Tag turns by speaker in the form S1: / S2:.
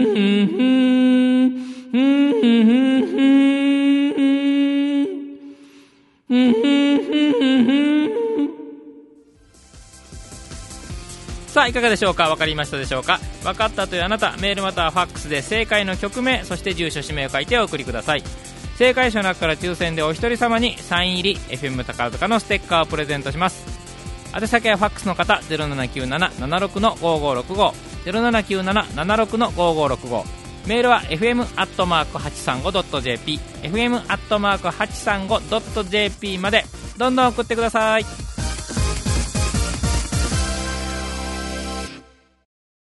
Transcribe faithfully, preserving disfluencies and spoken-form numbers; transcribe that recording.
S1: さあいかがでしょうか。わかりましたでしょうか。わかったというあなた、メールまたはファックスで正解の曲名、そして住所氏名を書いてお送りください。正解者の中から抽選でお一人様にサイン入り エフエム 宝塚のステッカーをプレゼントします。宛先はファックスの方 ゼロななきゅうなな ななろく ごごろくご ゼロななきゅうなな ななろく ごごろくご、メールは エフエム アットマーク はちさんご ドット ジェーピー エフエム アットマーク はちさんご ドット ジェーピー までどんどん送ってください。